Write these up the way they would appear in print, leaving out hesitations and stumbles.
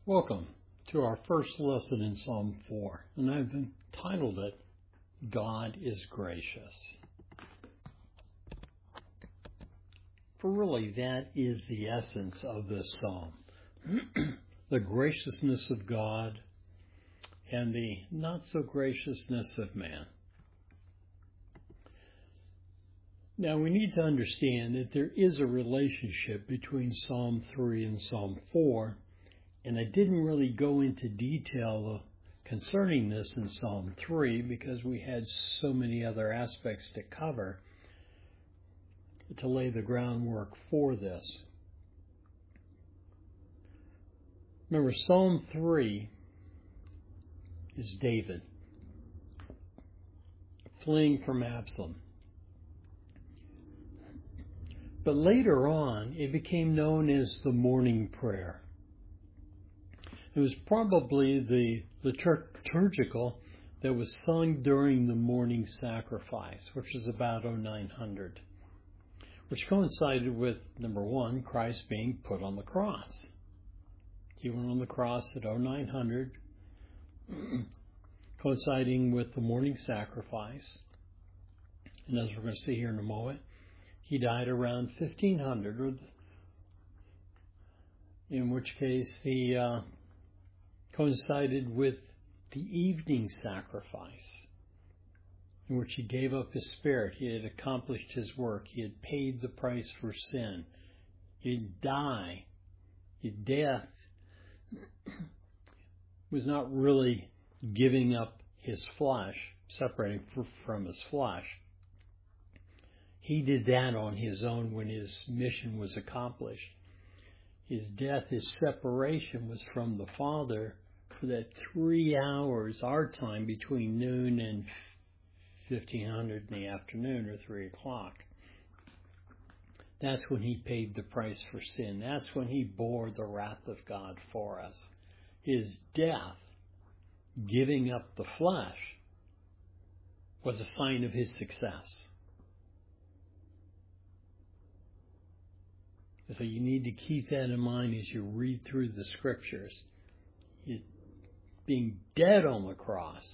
Welcome to our first lesson in Psalm 4, and I've entitled it, God is Gracious. For really, that is the essence of this psalm. The graciousness of God and the not-so-graciousness of man. Now, we need to understand that there is a relationship between Psalm 3 and Psalm 4, and I didn't really go into detail concerning this in Psalm 3 because we had so many other aspects to cover to lay the groundwork for this. Remember, Psalm 3 is David fleeing from Absalom. But later on, it became known as the morning prayer. It was probably the liturgical that was sung during the morning sacrifice, which is about 0900, which coincided with, number one, Christ being put on the cross. He went on the cross at 0900, coinciding with the morning sacrifice. And as we're going to see here in a moment, he died around 1500, in which case he coincided with the evening sacrifice, in which he gave up his spirit. He had accomplished his work. He had paid the price for sin. He'd die. His death was not really giving up his flesh, separating from his flesh. He did that on his own when his mission was accomplished. His death, his separation was from the Father for that 3 hours, our time, between noon and 1500 in the afternoon or 3 o'clock. That's when he paid the price for sin. That's when he bore the wrath of God for us. His death, giving up the flesh, was a sign of his success. So you need to keep that in mind as you read through the scriptures. Being dead on the cross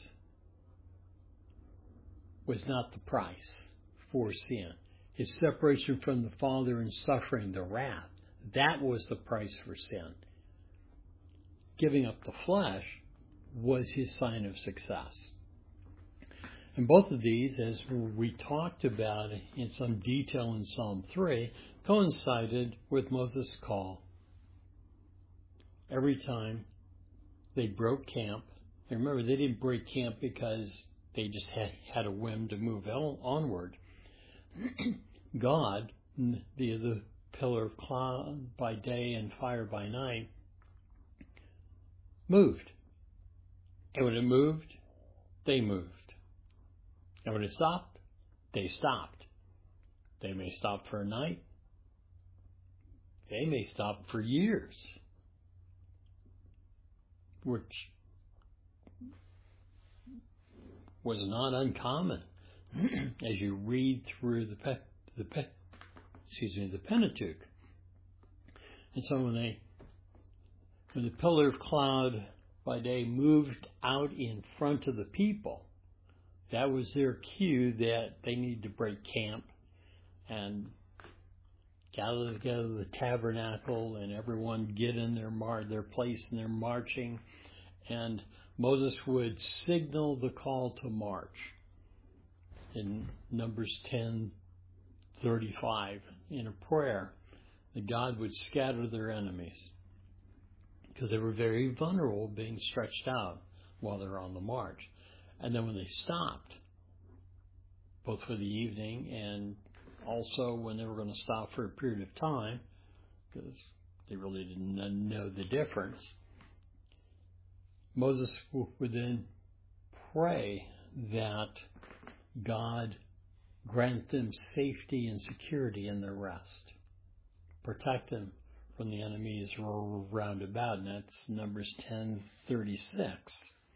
was not the price for sin. His separation from the Father and suffering the wrath, that was the price for sin. Giving up the flesh was his sign of success. And both of these, as we talked about in some detail in Psalm 3, coincided with Moses' call. Every time they broke camp, and remember, they didn't break camp because they just had a whim to move onward. God, via the pillar of cloud by day and fire by night, moved. And when it moved, they moved. And when it stopped, they stopped. They may stop for a night. They may stop for years, which was not uncommon as you read through the Pentateuch. And so when the pillar of cloud by day moved out in front of the people, that was their cue that they needed to break camp and gather together the tabernacle and everyone get in their place and their marching. And Moses would signal the call to march in Numbers 10:35 in a prayer that God would scatter their enemies because they were very vulnerable being stretched out while they're on the march. And then when they stopped, both for the evening and also when they were going to stop for a period of time, because they really didn't know the difference, Moses would then pray that God grant them safety and security in their rest. Protect them from the enemies round about, and that's Numbers 10:36.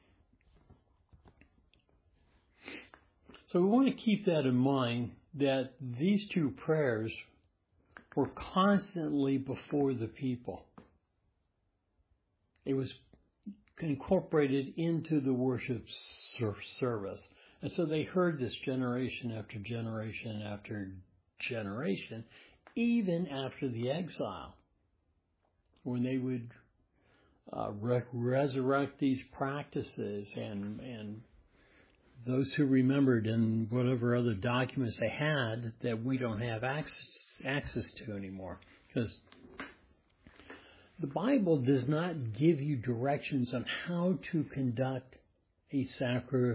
So we want to keep that in mind, that these two prayers were constantly before the people. It was incorporated into the worship service. And so they heard this generation after generation after generation, even after the exile, when they would resurrect these practices, and those who remembered in whatever other documents they had that we don't have access to anymore. Because the Bible does not give you directions on how to conduct a sacrifice,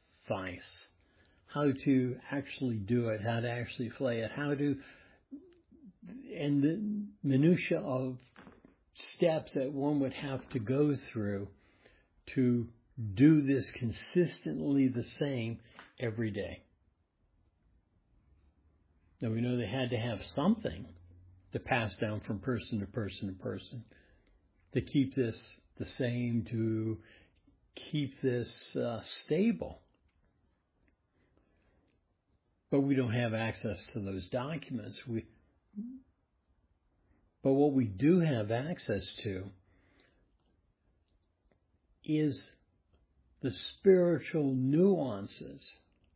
how to actually do it, how to actually flay it, and the minutiae of steps that one would have to go through to do this consistently the same every day. Now we know they had to have something to pass down from person to person to person to keep this the same, to keep this stable. But we don't have access to those documents. But what we do have access to is the spiritual nuances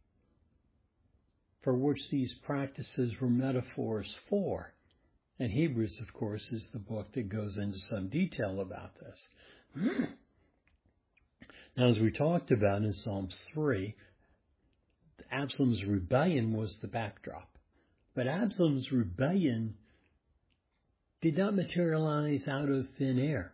for which these practices were metaphors for. And Hebrews, of course, is the book that goes into some detail about this. Now, as we talked about in Psalm 3, Absalom's rebellion was the backdrop. But Absalom's rebellion did not materialize out of thin air.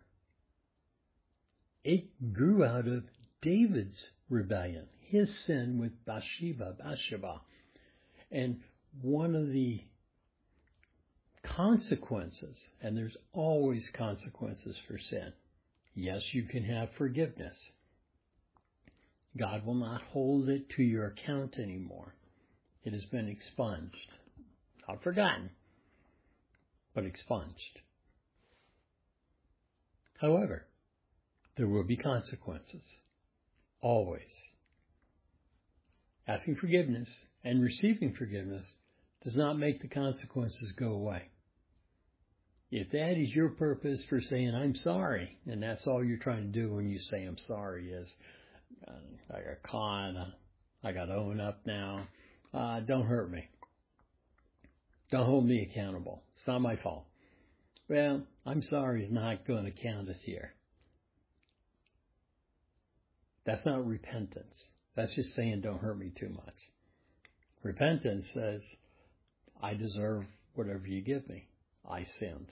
It grew out of David's rebellion, his sin with Bathsheba. And one of the consequences, and there's always consequences for sin. Yes, you can have forgiveness. God will not hold it to your account anymore. It has been expunged. Not forgotten, but expunged. However, there will be consequences. Always. Asking forgiveness and receiving forgiveness does not make the consequences go away. If that is your purpose for saying, I'm sorry, and that's all you're trying to do when you say I'm sorry is, I got caught, I got to own up now, don't hurt me. Don't hold me accountable. It's not my fault. Well, I'm sorry is not going to count us here. That's not repentance. That's just saying don't hurt me too much. Repentance says, I deserve whatever you give me. I sinned.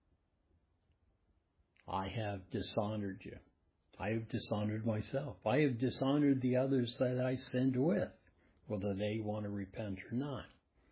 I have dishonored you. I have dishonored myself. I have dishonored the others that I sinned with, whether they want to repent or not.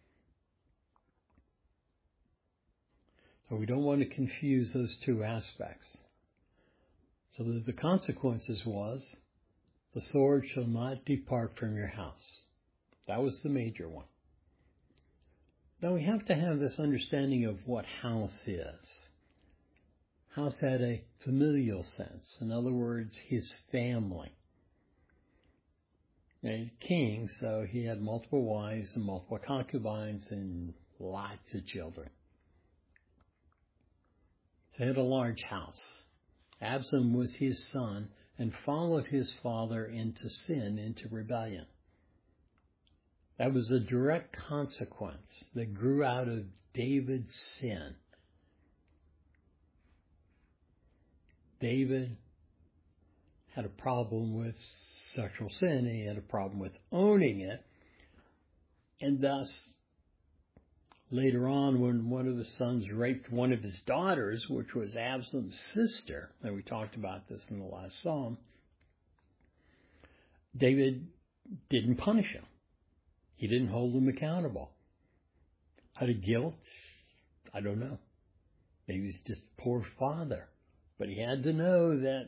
So we don't want to confuse those two aspects. So the consequences was, the sword shall not depart from your house. That was the major one. Now we have to have this understanding of what house is. House had a familial sense. In other words, his family. A king, so he had multiple wives and multiple concubines and lots of children. So he had a large house. Absalom was his son and followed his father into sin, into rebellion. That was a direct consequence that grew out of David's sin. David had a problem with sexual sin, and he had a problem with owning it. And thus, later on, when one of his sons raped one of his daughters, which was Absalom's sister, and we talked about this in the last psalm, David didn't punish him. He didn't hold him accountable. Out of guilt? I don't know. Maybe he's just a poor father. But he had to know that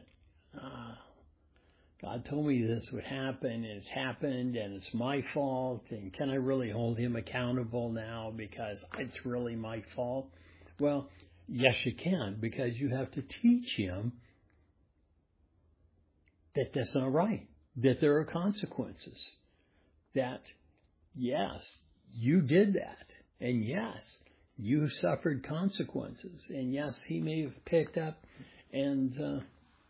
God told me this would happen, and it's happened, and it's my fault, and can I really hold him accountable now because it's really my fault? Well, yes, you can, because you have to teach him that that's not right, that there are consequences, that, yes, you did that, and yes, you suffered consequences, and yes, he may have picked up and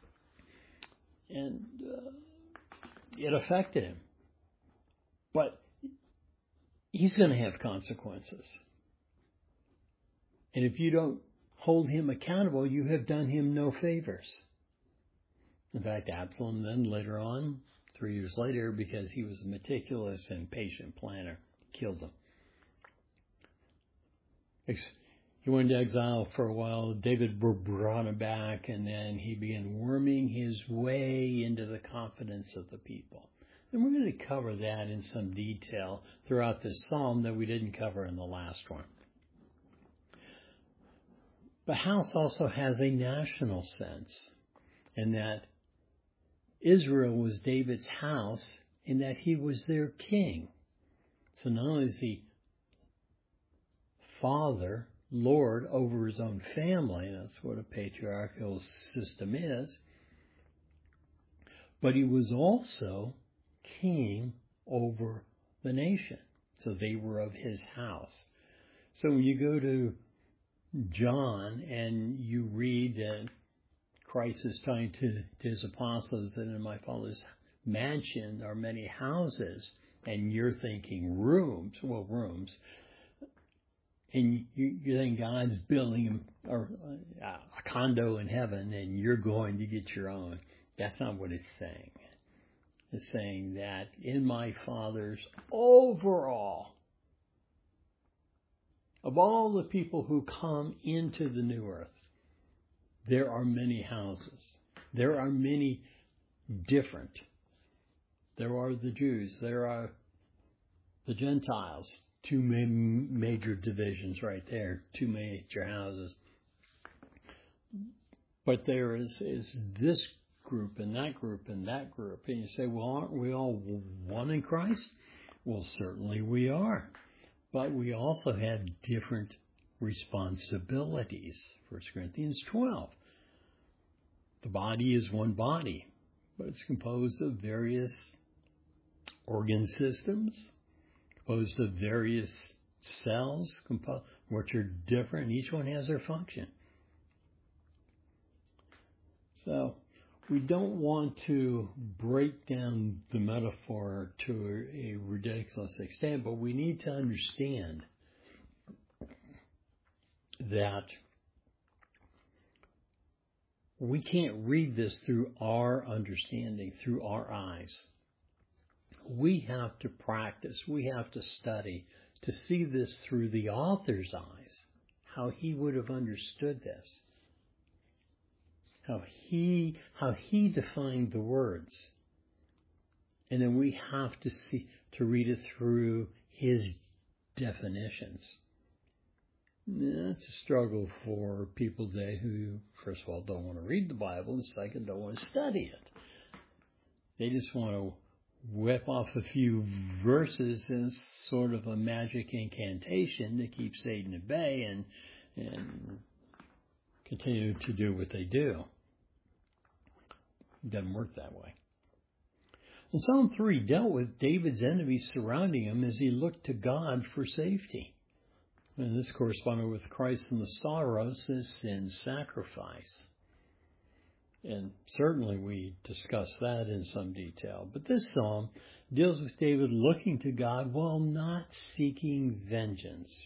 And it affected him. But he's going to have consequences. And if you don't hold him accountable, you have done him no favors. In fact, Absalom then later on, 3 years later, because he was a meticulous and patient planner, killed him. He went into exile for a while. David brought him back, and then he began worming his way into the confidence of the people. And we're going to cover that in some detail throughout this psalm that we didn't cover in the last one. But house also has a national sense, in that Israel was David's house, in that he was their king. So not only is he father, Lord over his own family, that's what a patriarchal system is, but he was also king over the nation. So they were of his house. So when you go to John and you read that Christ is talking to his apostles that in my Father's mansion are many houses, and you're thinking rooms, and you think God's building a condo in heaven and you're going to get your own. That's not what it's saying. It's saying that in my Father's overall, of all the people who come into the new earth, there are many houses. There are many different. There are the Jews. There are the Gentiles. Two major divisions right there. Two major houses. But there is this group and that group and that group. And you say, well, aren't we all one in Christ? Well, certainly we are. But we also have different responsibilities. 1 Corinthians 12. The body is one body, but it's composed of various organ systems, composed of various cells, which are different. Each one has their function. So we don't want to break down the metaphor to a ridiculous extent, but we need to understand that we can't read this through our understanding, through our eyes. We have to practice, we have to study to see this through the author's eyes, how he would have understood this, how he defined the words. And then we have to read it through his definitions. That's a struggle for people today who, first of all, don't want to read the Bible, and second, don't want to study it. They just want to whip off a few verses as sort of a magic incantation to keep Satan at bay and continue to do what they do. It doesn't work that way. And Psalm 3 dealt with David's enemies surrounding him as he looked to God for safety. And this corresponded with Christ and the sorrows of sin sacrifice. And certainly we discussed that in some detail. But this psalm deals with David looking to God while not seeking vengeance.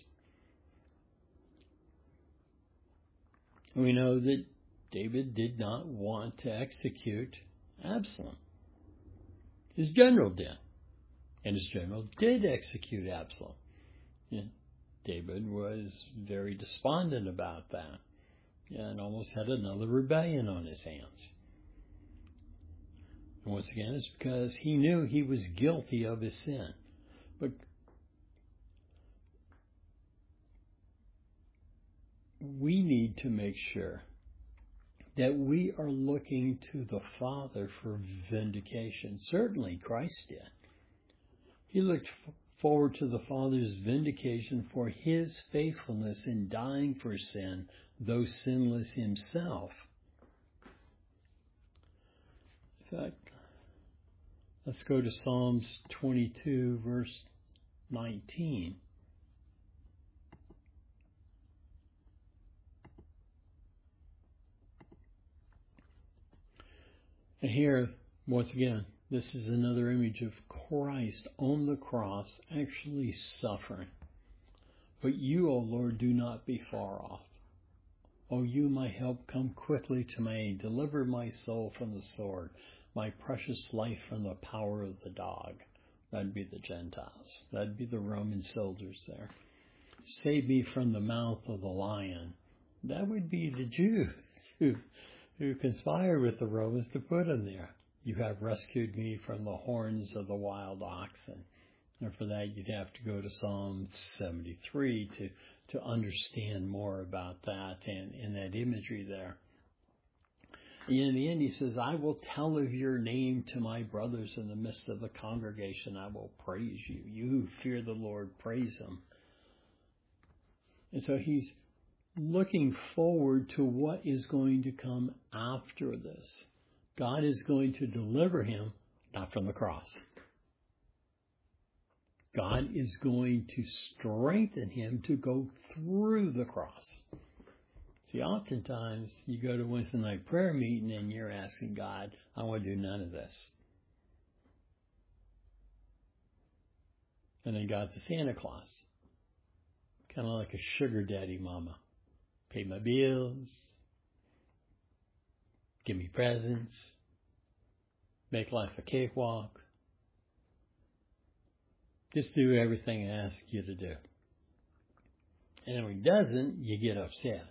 We know that David did not want to execute Absalom. His general did. And his general did execute Absalom. And David was very despondent about that and almost had another rebellion on his hands. And once again, it's because he knew he was guilty of his sin. But we need to make sure that we are looking to the Father for vindication. Certainly Christ did. He looked forward to the Father's vindication for his faithfulness in dying for sin, though sinless himself. In fact, let's go to Psalms 22, verse 19. And here, once again, this is another image of Christ on the cross actually suffering. But you, O Lord, do not be far off. O you, my help, come quickly to my aid. Deliver my soul from the sword, my precious life from the power of the dog. That'd be the Gentiles. That'd be the Roman soldiers there. Save me from the mouth of the lion. That would be the Jews who conspired with the Romans to put him there. You have rescued me from the horns of the wild oxen. And for that, you'd have to go to Psalm 73 to understand more about that and that imagery there. And in the end, he says, I will tell of your name to my brothers in the midst of the congregation. I will praise you. You who fear the Lord, praise him. And so he's looking forward to what is going to come after this. God is going to deliver him, not from the cross. God is going to strengthen him to go through the cross. See, oftentimes you go to Wednesday night prayer meeting and you're asking God, I want to do none of this. And then God's a Santa Claus. Kind of like a sugar daddy mama. Pay my bills. Give me presents. Make life a cakewalk. Just do everything I ask you to do. And when he doesn't, you get upset.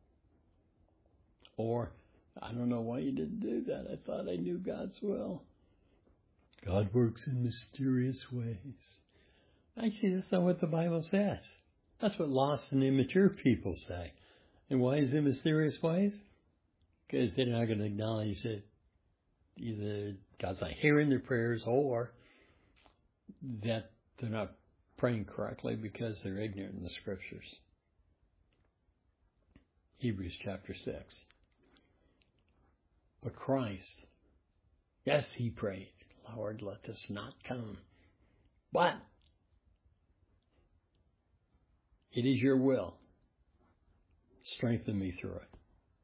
Or, I don't know why you didn't do that. I thought I knew God's will. God works in mysterious ways. Actually, that's not what the Bible says. That's what lost and immature people say. And why is it mysterious ways? Because they're not going to acknowledge that either God's not hearing their prayers or that they're not praying correctly because they're ignorant in the Scriptures. Hebrews chapter 6. But Christ, yes, he prayed, Lord, let this not come. But it is your will. Strengthen me through it.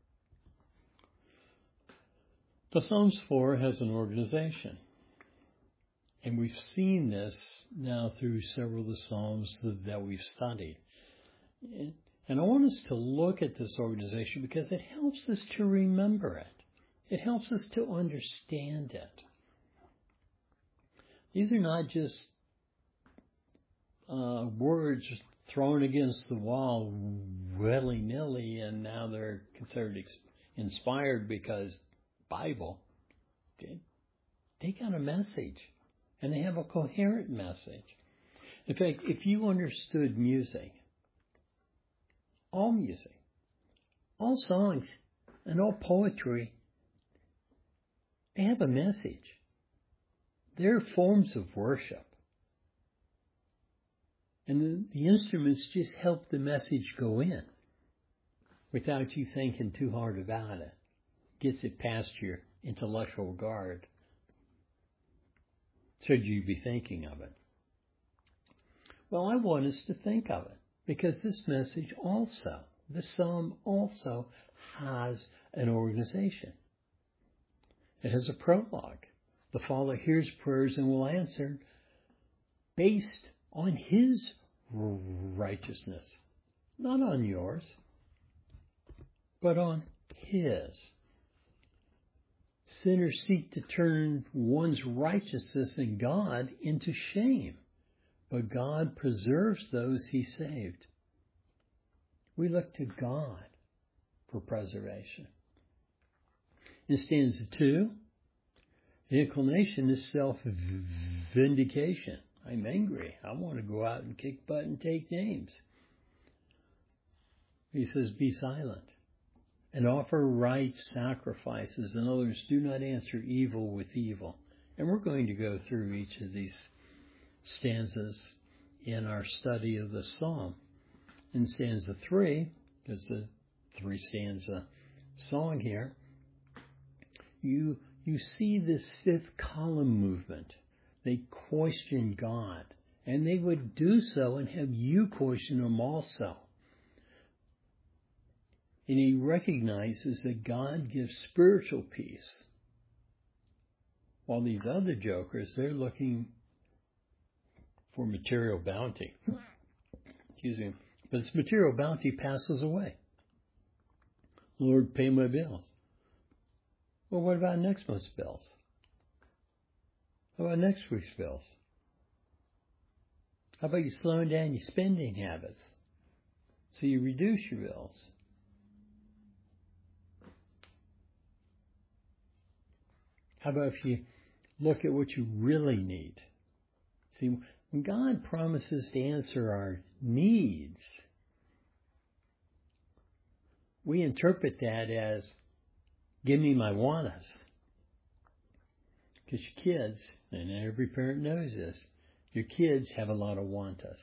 The Psalms 4 has an organization. And we've seen this now through several of the Psalms that we've studied. And I want us to look at this organization because it helps us to remember it. It helps us to understand it. These are not just words thrown against the wall willy-nilly and now they're considered inspired because Bible. They got a message. And they have a coherent message. In fact, if you understood music, all songs, and all poetry, they have a message. They're forms of worship. And the instruments just help the message go in without you thinking too hard about it. Gets it past your intellectual guard. Should you be thinking of it? Well, I want us to think of it because this message also, this psalm also has an organization. It has a prologue. The Father hears prayers and will answer based on his righteousness, not on yours, but on his. Sinners seek to turn one's righteousness in God into shame, but God preserves those he saved. We look to God for preservation. In stanza 2, the inclination is self-vindication. I'm angry. I want to go out and kick butt and take names. He says, be silent. And offer right sacrifices. In other words, do not answer evil with evil. And we're going to go through each of these stanzas in our study of the psalm. In stanza 3, there's the 3-stanza song here, you see this 5th column movement. They question God. And they would do so and have you question them also. And he recognizes that God gives spiritual peace While these other jokers, they're looking for material bounty. Excuse me. But this material bounty passes away. Lord, pay my bills. Well, what about next month's bills? How about next week's bills? How about you slowing down your spending habits so you reduce your bills? How about if you look at what you really need? See, when God promises to answer our needs, we interpret that as, give me my want-us. Because your kids, and every parent knows this, your kids have a lot of want-us.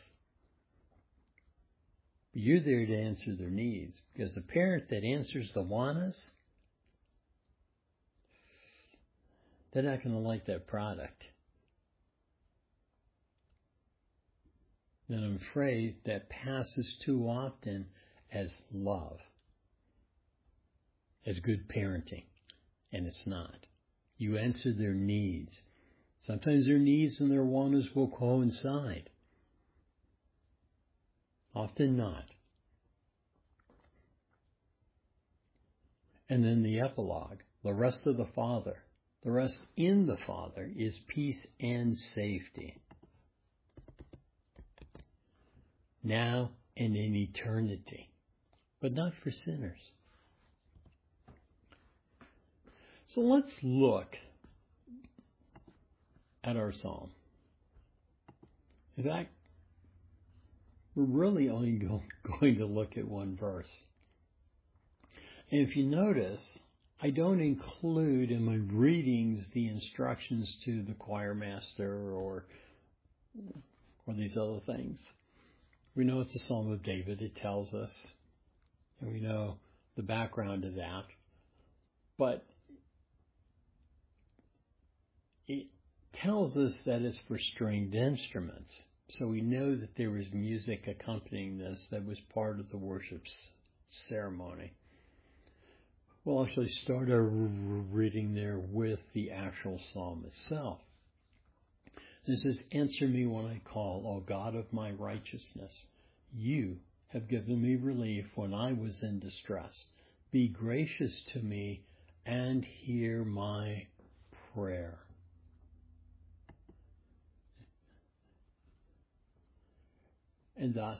But you're there to answer their needs. Because the parent that answers the want-us, they're not going to like that product. And I'm afraid that passes too often as love, as good parenting, and it's not. You answer their needs. Sometimes their needs and their wants will coincide. Often not. And then the epilogue, the rest of the Father. The rest in the Father is peace and safety. Now and in eternity. But not for sinners. So let's look at our psalm. In fact, we're really only going to look at one verse. And if you notice, I don't include in my readings the instructions to the choir master or these other things. We know it's a Psalm of David, it tells us, and we know the background of that. But it tells us that it's for stringed instruments. So we know that there was music accompanying this that was part of the worship ceremony. We'll actually start our reading there with the actual psalm itself. This says, answer me when I call, O God of my righteousness. You have given me relief when I was in distress. Be gracious to me and hear my prayer. And thus,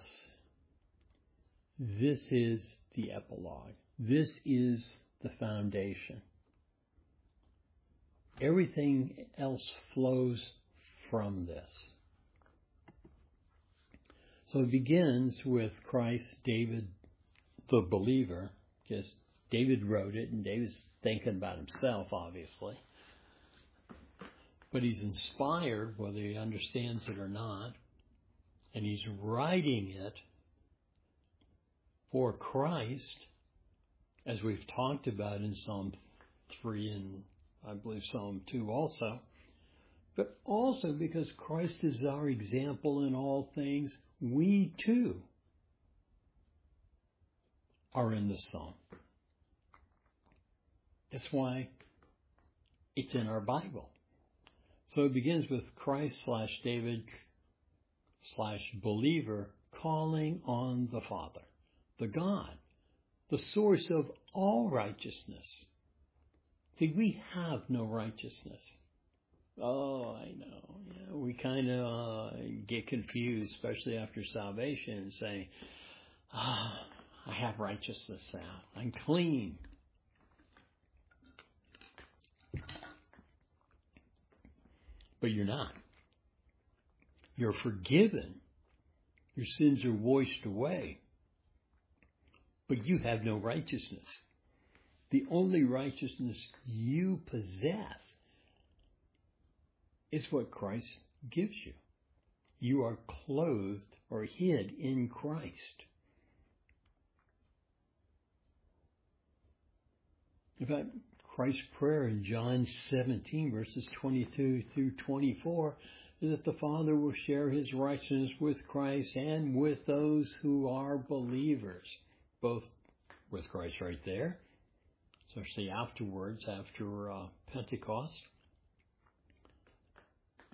this is the epilogue. This is the foundation. Everything else flows from this. So it begins with Christ, David, the believer, because David wrote it, and David's thinking about himself, obviously. But he's inspired, whether he understands it or not, and he's writing it for Christ, as we've talked about in Psalm 3 and I believe Psalm 2 also, but also because Christ is our example in all things, we too are in the psalm. That's why it's in our Bible. So it begins with Christ / David / believer calling on the Father, the God, the source of all righteousness. See, we have no righteousness. Oh, I know. Yeah, we kind of get confused, especially after salvation, and say, I have righteousness now. I'm clean. But you're not. You're forgiven. Your sins are washed away. But you have no righteousness. The only righteousness you possess is what Christ gives you. You are clothed or hid in Christ. In fact, Christ's prayer in John 17, verses 22 through 24, is that the Father will share his righteousness with Christ and with those who are believers, both with Christ right there, especially afterwards, after Pentecost,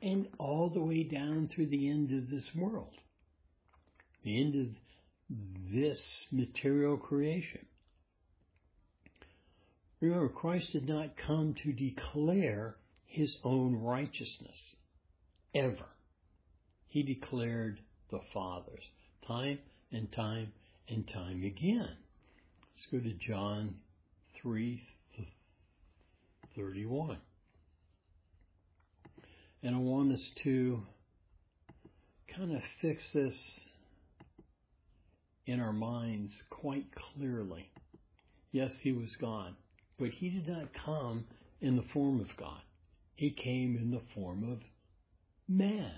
and all the way down through the end of this world, the end of this material creation. Remember, Christ did not come to declare his own righteousness, ever. He declared the Father's, time and time and time again. Let's go to John 3:31. And I want us to kind of fix this in our minds quite clearly. Yes, he was God, but he did not come in the form of God. He came in the form of man,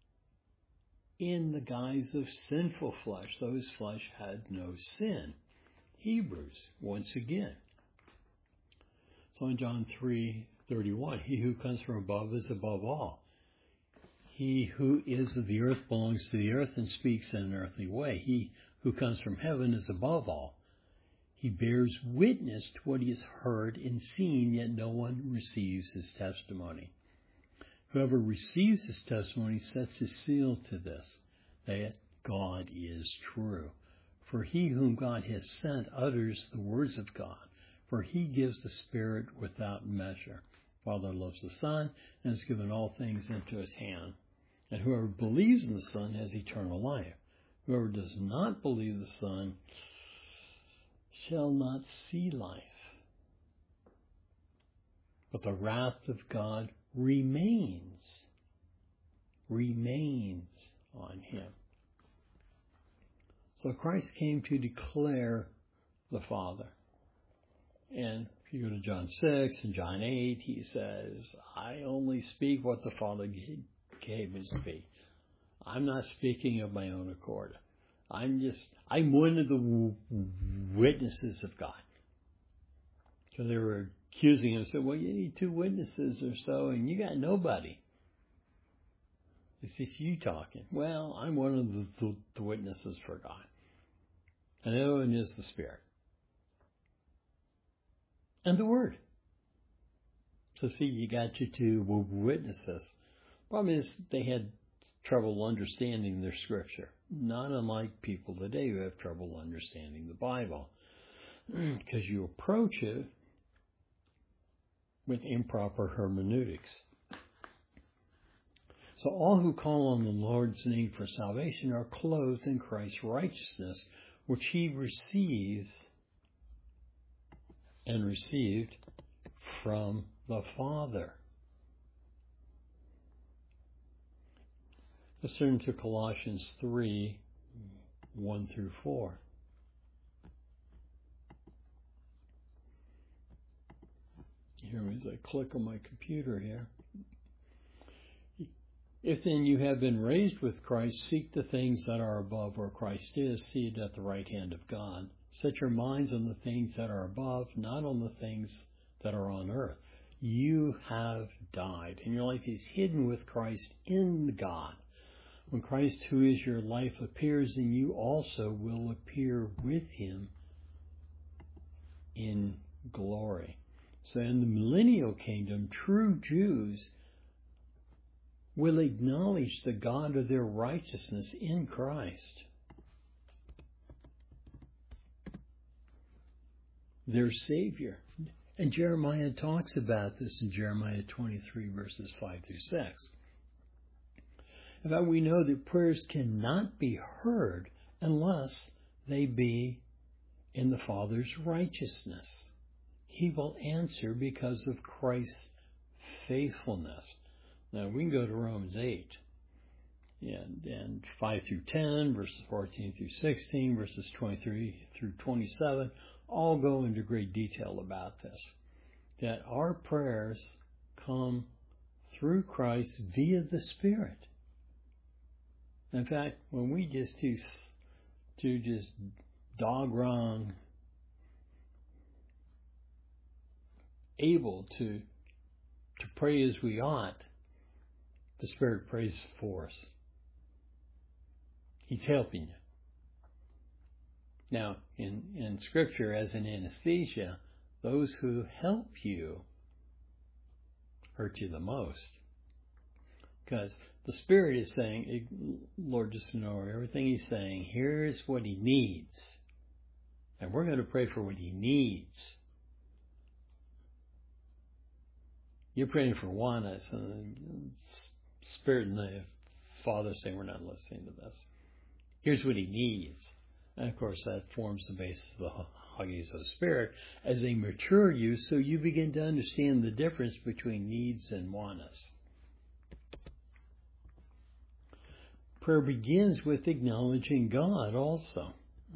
in the guise of sinful flesh, though his flesh had no sin. Hebrews, once again. So in John 3:31, he who comes from above is above all. He who is of the earth belongs to the earth and speaks in an earthly way. He who comes from heaven is above all. He bears witness to what he has heard and seen, yet no one receives his testimony. Whoever receives his testimony sets his seal to this, that God is true. For he whom God has sent utters the words of God, for he gives the Spirit without measure. Father loves the Son and has given all things into his hand. And whoever believes in the Son has eternal life. Whoever does not believe the Son shall not see life, but the wrath of God remains on him. So Christ came to declare the Father. And if you go to John 6 and John 8, he says, I only speak what the Father gave me to speak. I'm not speaking of my own accord. I'm one of the witnesses of God. So they were accusing him, said, well, you need 2 witnesses or so, and you got nobody. It's just you talking. Well, I'm one of the witnesses for God. And the other one is the Spirit. And the Word. So see, you got your 2 witnesses. Problem is, they had trouble understanding their scripture. Not unlike people today who have trouble understanding the Bible. Because you approach it with improper hermeneutics. So all who call on the Lord's name for salvation are clothed in Christ's righteousness, which he receives and received from the Father. Let's turn to Colossians 3:1-4. You hear me as I click on my computer here. If then you have been raised with Christ, seek the things that are above where Christ is, seated at the right hand of God. Set your minds on the things that are above, not on the things that are on earth. You have died, and your life is hidden with Christ in God. When Christ, who is your life, appears, then you also will appear with him in glory. So in the millennial kingdom, true Jews will acknowledge the God of their righteousness in Christ, their Savior. And Jeremiah talks about this in Jeremiah 23:5-6. In fact, we know that prayers cannot be heard unless they be in the Father's righteousness. He will answer because of Christ's faithfulness. Now, we can go to Romans 8 and 5-10, verses 14-16, verses 23-27, all go into great detail about this. That our prayers come through Christ via the Spirit. In fact, when we just do dog wrong, able to pray as we ought, the Spirit prays for us. He's helping you. Now, in Scripture, as in anesthesia, those who help you hurt you the most. because the Spirit is saying, Lord, just know everything He's saying, here's what He needs. And we're going to pray for what He needs. You're praying for oneness, and the Spirit and the Father say, we're not listening to this. Here's what He needs. And of course, that forms the basis of the Hagios of the Spirit as they mature you, so you begin to understand the difference between needs and oneness. Prayer begins with acknowledging God also.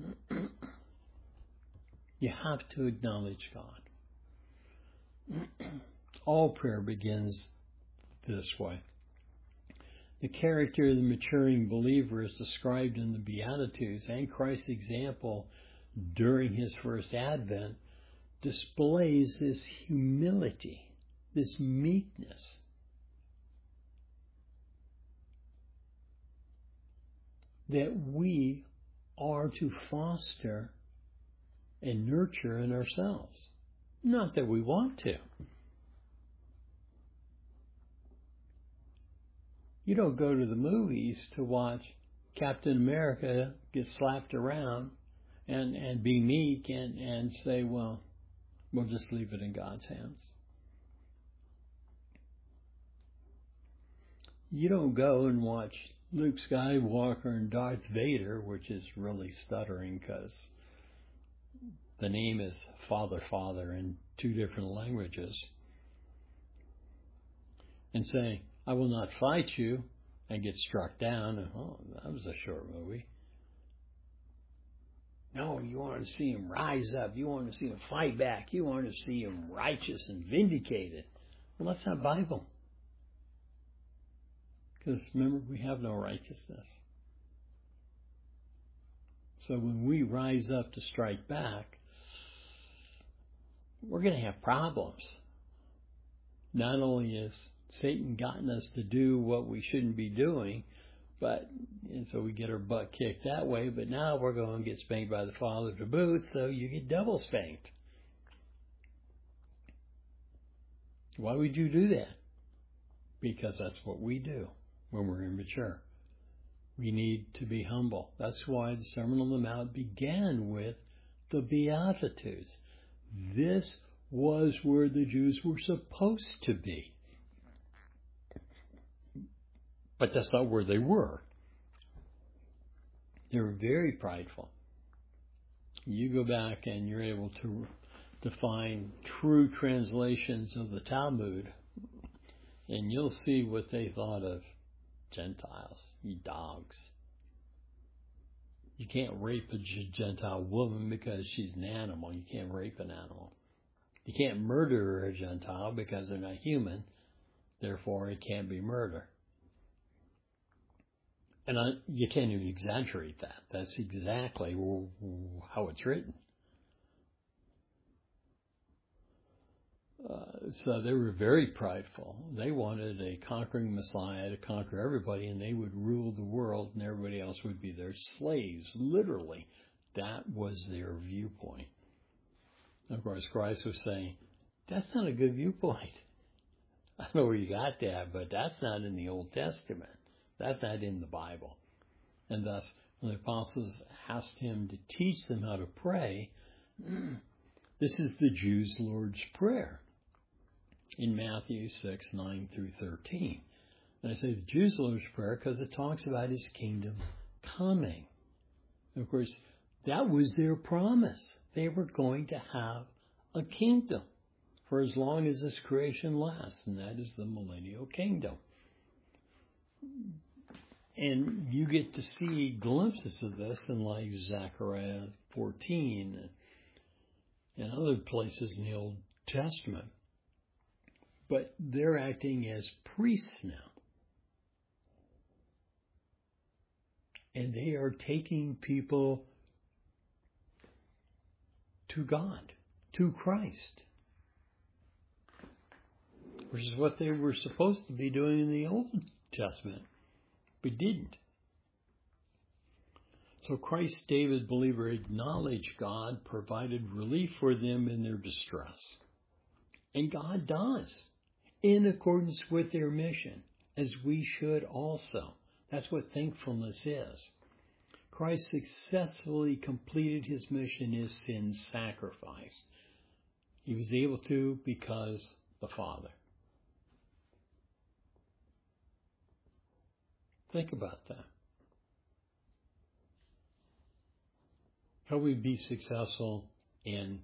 You have to acknowledge God. All prayer begins this way. The character of the maturing believer is described in the Beatitudes, and Christ's example during His first advent displays this humility, this meekness. That we are to foster and nurture in ourselves. Not that we want to. You don't go to the movies to watch Captain America get slapped around and be meek and say, well, we'll just leave it in God's hands. You don't go and watch Luke Skywalker and Darth Vader, which is really stuttering because the name is Father, Father in two different languages, and say, I will not fight you, and get struck down. Oh, that was a short movie. No, you want to see him rise up. You want to see him fight back. You want to see him righteous and vindicated. Well, that's not Bible. Because remember, we have no righteousness. So when we rise up to strike back, we're going to have problems. Not only is Satan gotten us to do what we shouldn't be doing, and so we get our butt kicked that way, but now we're going to get spanked by the Father to boot, so you get double spanked. Why would you do that? Because that's what we do when we're immature. We need to be humble. That's why the Sermon on the Mount began with the Beatitudes. This was where the Jews were supposed to be. But that's not where they were. They were very prideful. You go back and you're able to find true translations of the Talmud, and you'll see what they thought of Gentiles, you dogs. You can't rape a Gentile woman because she's an animal. You can't rape an animal. You can't murder a Gentile because they're not human. Therefore, it can't be murder. And you can't even exaggerate that. That's exactly how it's written. So they were very prideful. They wanted a conquering Messiah to conquer everybody, and they would rule the world, and everybody else would be their slaves. Literally, that was their viewpoint. Of course, Christ was saying, that's not a good viewpoint. I don't know where you got that, but that's not in the Old Testament. That's not in the Bible. And thus, when the apostles asked him to teach them how to pray, this is the Jews' Lord's Prayer in Matthew 6, 9 through 13. And I say the Jews' Lord's Prayer because it talks about His kingdom coming. And of course, that was their promise. They were going to have a kingdom for as long as this creation lasts, and that is the millennial kingdom. And you get to see glimpses of this in like Zechariah 14 and other places in the Old Testament. But they're acting as priests now. And they are taking people to God, to Christ, which is what they were supposed to be doing in the Old Testament, but didn't. So Christ, David, believer, acknowledged God, provided relief for them in their distress. And God does, in accordance with their mission. as we should also. That's what thankfulness is. Christ successfully completed his mission as sin sacrifice. He was able to because the Father. Think about that. How we be successful in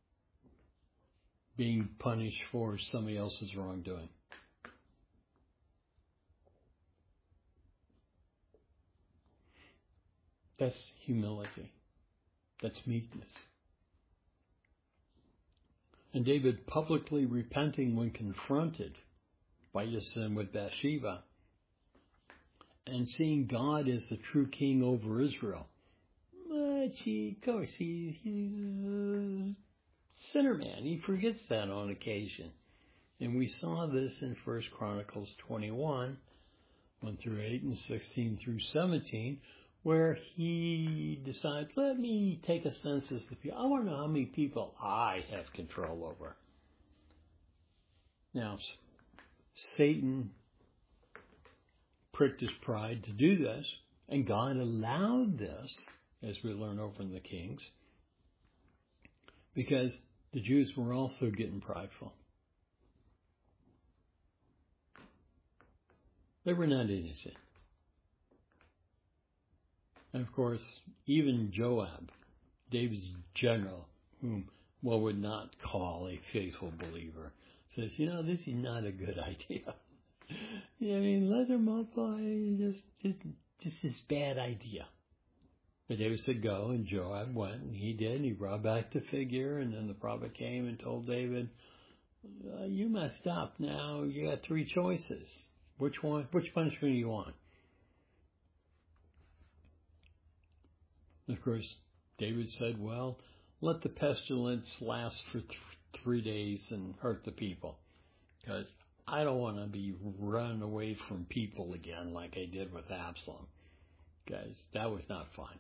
being punished for somebody else's wrongdoing? That's humility. That's meekness. And David publicly repenting when confronted by his sin with Bathsheba and seeing God as the true king over Israel. But of course, he's a sinner man. He forgets that on occasion. And we saw this in 1 Chronicles 21, 1 through 8 and 16 through 17, where he decides, let me take a census of people. I want to know how many people I have control over. Now, Satan pricked his pride to do this, and God allowed this, as we learn over in the Kings, because the Jews were also getting prideful. They were not innocent. And of course, even Joab, David's general, whom one would not call a faithful believer, says, this is not a good idea. Let them multiply, just this bad idea. But David said, go, and Joab went, and he did, and he brought back the figure, and then the prophet came and told David, you messed up. Now you got three choices. Which punishment do you want? And of course, David said, well, let the pestilence last for 3 days and hurt the people, because I don't want to be run away from people again like I did with Absalom, because that was not fun.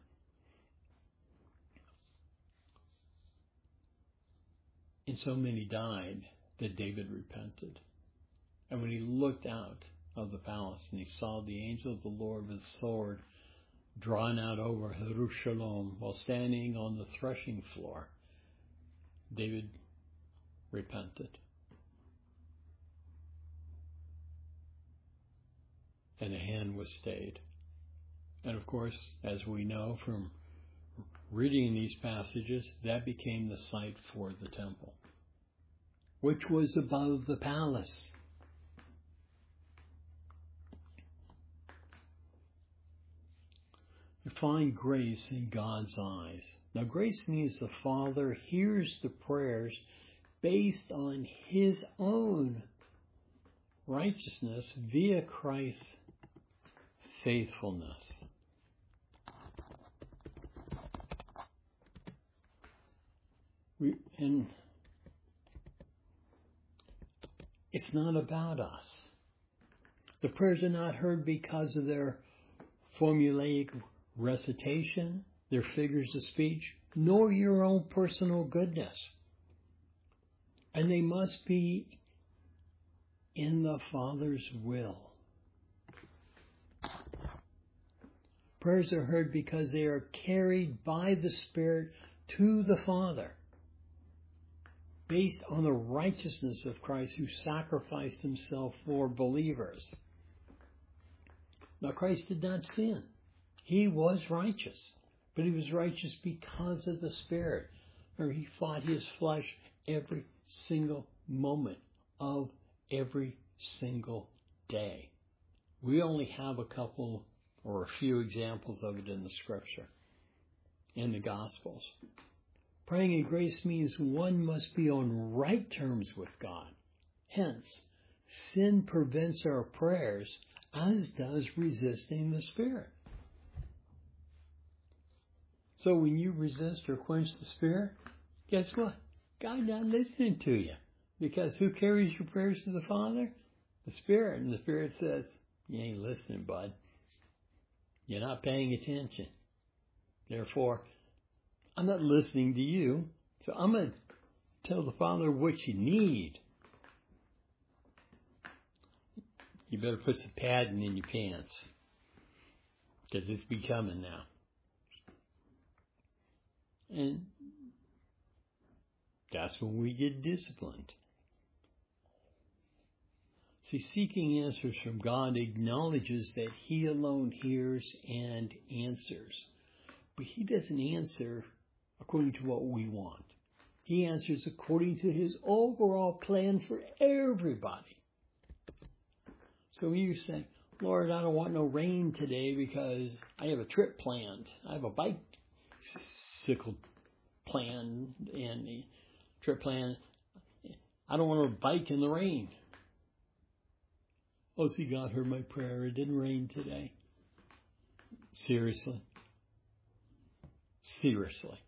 And so many died that David repented. And when he looked out of the palace and he saw the angel of the Lord with a sword drawn out over Jerusalem while standing on the threshing floor, David repented. And a hand was stayed. And of course, as we know from reading these passages, that became the site for the temple, which was above the palace. You find grace in God's eyes. Now, grace means the Father hears the prayers based on his own righteousness via Christ's faithfulness. And it's not about us. The prayers are not heard because of their formulaic recitation, their figures of speech, nor your own personal goodness. And they must be in the Father's will. Prayers are heard because they are carried by the Spirit to the Father, based on the righteousness of Christ who sacrificed himself for believers. Now, Christ did not sin. He was righteous, but he was righteous because of the Spirit, where he fought his flesh every single moment of every single day. We only have a couple or a few examples of it in the Scripture, in the Gospels. Praying in grace means one must be on right terms with God. Hence, sin prevents our prayers, as does resisting the Spirit. So when you resist or quench the Spirit, guess what? God's not listening to you. Because who carries your prayers to the Father? The Spirit. And the Spirit says, you ain't listening, bud. You're not paying attention. Therefore, I'm not listening to you, so I'm going to tell the Father what you need. You better put some padding in your pants, because it's becoming now. And that's when we get disciplined. See, seeking answers from God acknowledges that He alone hears and answers. But He doesn't answer according to what we want. He answers according to His overall plan for everybody. So when you say, Lord, I don't want no rain today because I have a trip planned. I have a bicycle plan and a trip plan. I don't want to bike in the rain. Oh, see, God heard my prayer. It didn't rain today. Seriously? Seriously.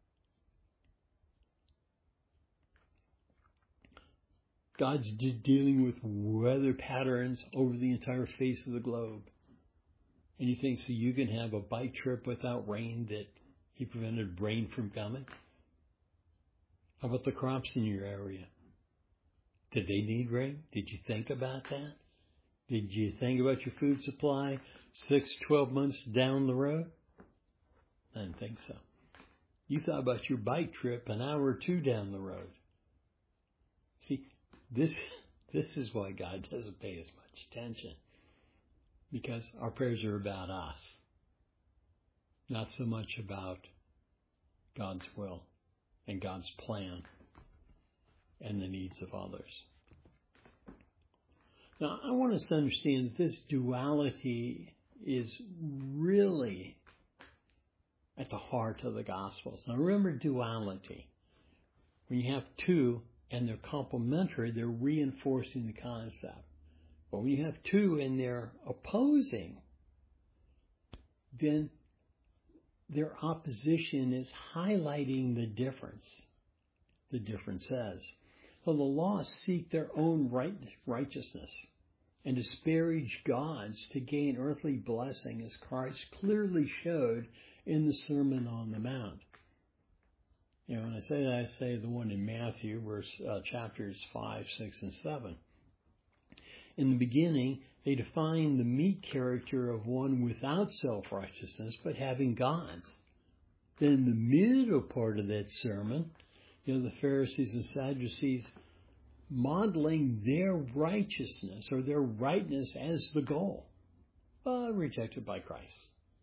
God's just dealing with weather patterns over the entire face of the globe. And you think so you can have a bike trip without rain, that He prevented rain from coming? How about the crops in your area? Did they need rain? Did you think about that? Did you think about your food supply 6-12 months down the road? I didn't think so. You thought about your bike trip an hour or two down the road. See, this is why God doesn't pay as much attention. Because our prayers are about us. Not so much about God's will and God's plan and the needs of others. Now, I want us to understand that this duality is really at the heart of the Gospels. Now, remember duality. When you have two and they're complementary, they're reinforcing the concept. But when you have two and they're opposing, then their opposition is highlighting the difference. The difference says. So the lost seek their own righteousness and disparage God's to gain earthly blessing, as Christ clearly showed in the Sermon on the Mount. You know, when I say that, I say the one in Matthew, chapters 5, 6, and 7. In the beginning, they define the meek character of one without self-righteousness, but having God's. Then in the middle part of that sermon, the Pharisees and Sadducees modeling their righteousness or their rightness as the goal, rejected by Christ.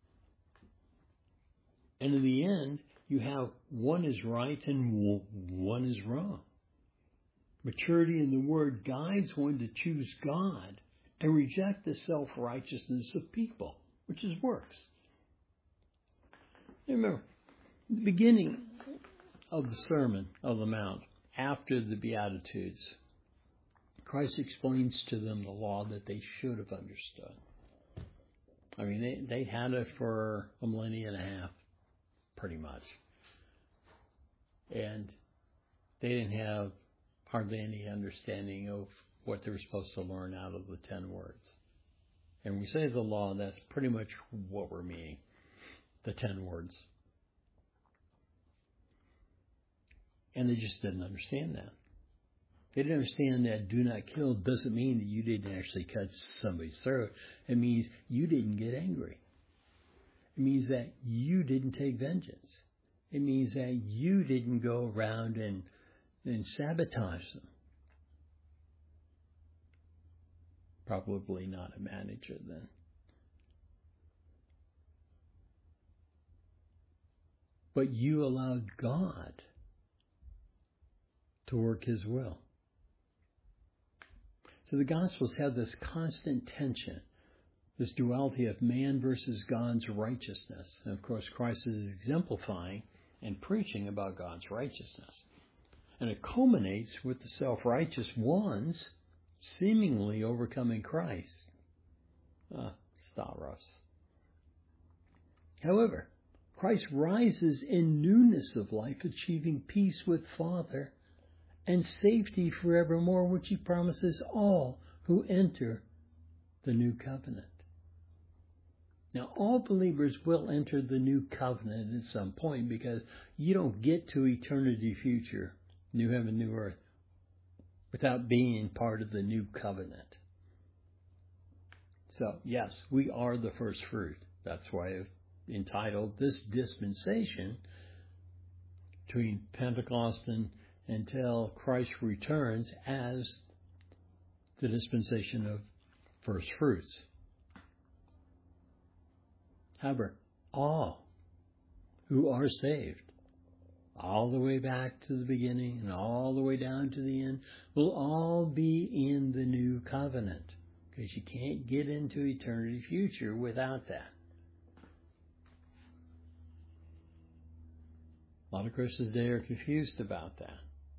And in the end, you have one is right and one is wrong. Maturity in the Word guides one to choose God and reject the self-righteousness of people, which is works. Remember, the beginning of the Sermon on the Mount, after the Beatitudes, Christ explains to them the law that they should have understood. I mean, they had it for a millennium and a half, pretty much. And they didn't have hardly any understanding of what they were supposed to learn out of the 10 words. And when we say the law, that's pretty much what we're meaning, the 10 words. And they just didn't understand that. They didn't understand that do not kill doesn't mean that you didn't actually cut somebody's throat. It means you didn't get angry. It means that you didn't take vengeance. It means that you didn't go around and sabotage them. Probably not a manager then. But you allowed God to work His will. So the Gospels have this constant tension, this duality of man versus God's righteousness. And of course, Christ is exemplifying and preaching about God's righteousness. And it culminates with the self-righteous ones seemingly overcoming Christ. Stavros. However, Christ rises in newness of life, achieving peace with Father and safety forevermore, which He promises all who enter the new covenant. Now, all believers will enter the new covenant at some point, because you don't get to eternity future, new heaven, new earth, without being part of the new covenant. So, yes, we are the first fruit. That's why I've entitled this dispensation between Pentecost and until Christ returns as the dispensation of first fruits. However, all who are saved, all the way back to the beginning and all the way down to the end, will all be in the new covenant, because you can't get into eternity future without that. A lot of Christians today are confused about that.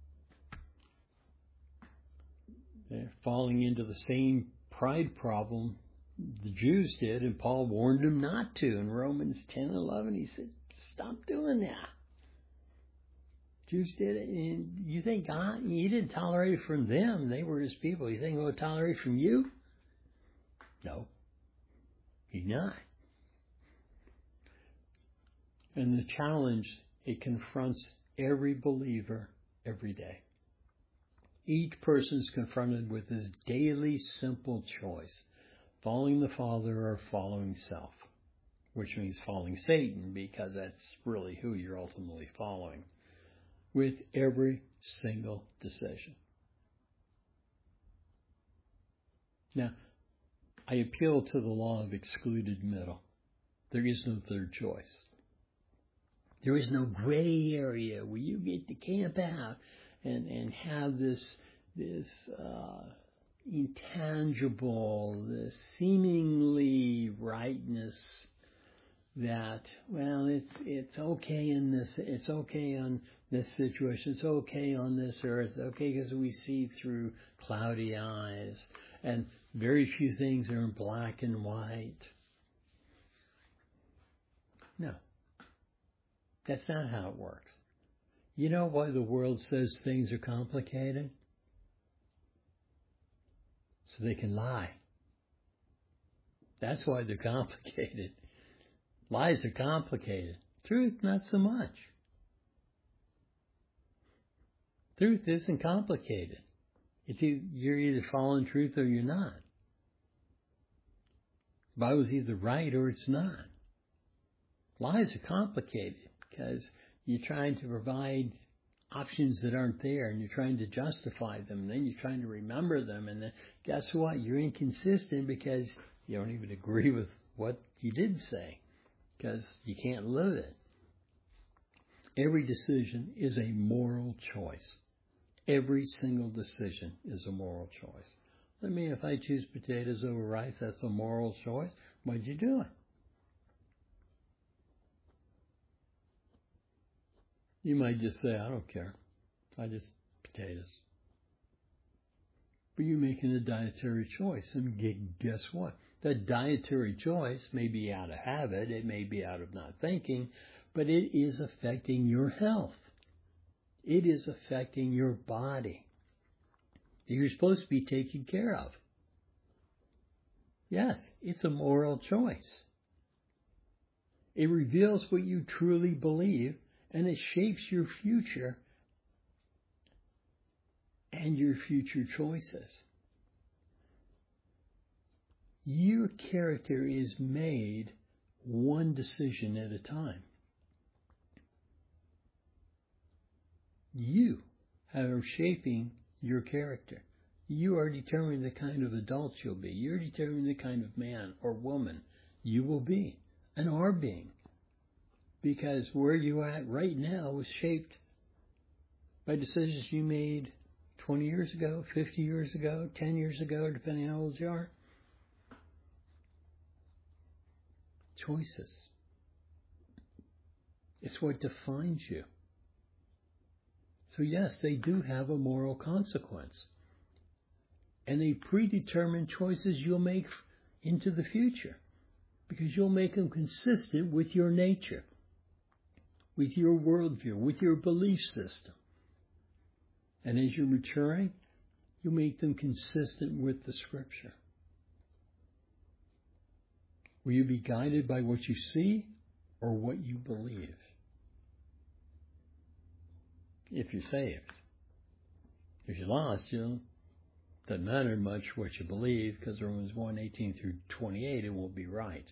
They're falling into the same pride problem the Jews did, and Paul warned them not to. In Romans 10:11, he said, stop doing that. Jews did it, and you think God, he didn't tolerate it from them. They were his people. You think he would tolerate it from you? No, he's not. And the challenge, it confronts every believer every day. Each person is confronted with this daily simple choice, following the Father or following self, which means following Satan, because that's really who you're ultimately following, with every single decision. Now, I appeal to the law of excluded middle. There is no third choice. There is no gray area where you get to camp out and have this intangible, this seemingly rightness that, well, it's okay in this, it's okay on this situation, it's okay on this earth, it's okay because we see through cloudy eyes, and very few things are in black and white. No, that's not how it works. You know why the world says things are complicated? So they can lie. That's why they're complicated. Lies are complicated. Truth, not so much. Truth isn't complicated. You're either following truth or you're not. The Bible's either right or it's not. Lies are complicated because you're trying to provide options that aren't there, and you're trying to justify them, and then you're trying to remember them, and then guess what? You're inconsistent because you don't even agree with what you did say, because you can't live it. Every decision is a moral choice. Every single decision is a moral choice. I mean, if I choose potatoes over rice, that's a moral choice. Why'd you do it? You might just say, I don't care. I just potatoes. But you're making a dietary choice. And guess what? That dietary choice may be out of habit. It may be out of not thinking. But it is affecting your health. It is affecting your body that you're supposed to be taken care of. Yes, it's a moral choice. It reveals what you truly believe, and it shapes your future and your future choices. Your character is made one decision at a time. You are shaping your character. You are determining the kind of adult you'll be. You're determining the kind of man or woman you will be and are being. Because where you're at right now was shaped by decisions you made 20 years ago, 50 years ago, 10 years ago, depending on how old you are. Choices. It's what defines you. So yes, they do have a moral consequence. And they predetermine choices you'll make into the future. Because you'll make them consistent with your nature, with your worldview, with your belief system. And as you're maturing, you make them consistent with the Scripture. Will you be guided by what you see or what you believe? If you're saved. If you're lost, Doesn't matter much what you believe, because Romans 1:18 through 28, it won't be right.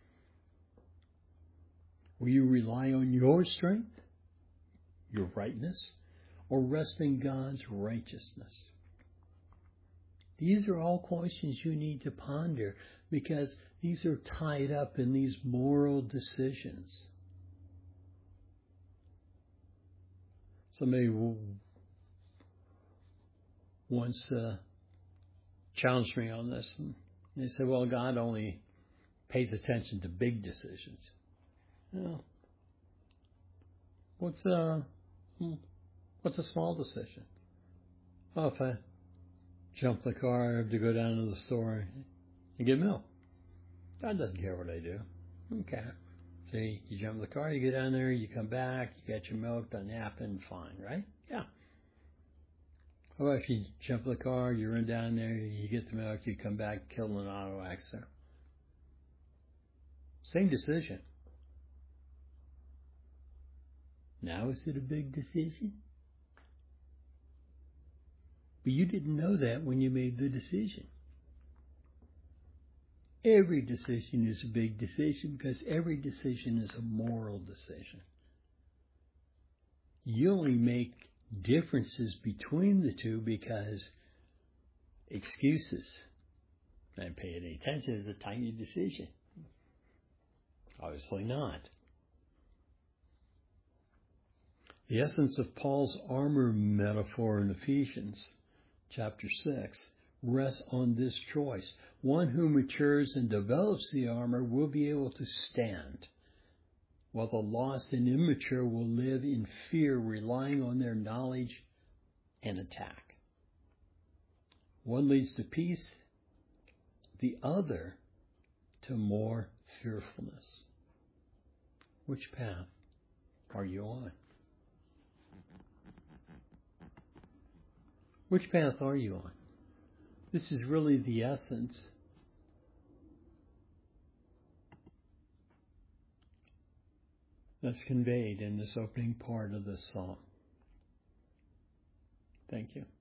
Will you rely on your strength, your rightness, or rest in God's righteousness? These are all questions you need to ponder, because these are tied up in these moral decisions. Somebody once challenged me on this, and they said, well, God only pays attention to big decisions. Well, what's a small decision? Oh, if I jump the car, I have to go down to the store and get milk. God doesn't care what I do. Okay. So you jump the car, you get down there, you come back, you get your milk, doesn't happen, fine, right? Yeah. How about if you jump the car, you run down there, you get the milk, you come back, kill an auto accident? Same decision. Now is it a big decision? But you didn't know that when you made the decision. Every decision is a big decision, because every decision is a moral decision. You only make differences between the two because excuses. Not pay any attention to the tiny decision. Obviously not. The essence of Paul's armor metaphor in Ephesians chapter 6 rests on this choice. One who matures and develops the armor will be able to stand, while the lost and immature will live in fear, relying on their knowledge and attack. One leads to peace, the other to more fearfulness. Which path are you on? Which path are you on? This is really the essence that's conveyed in this opening part of this psalm. Thank you.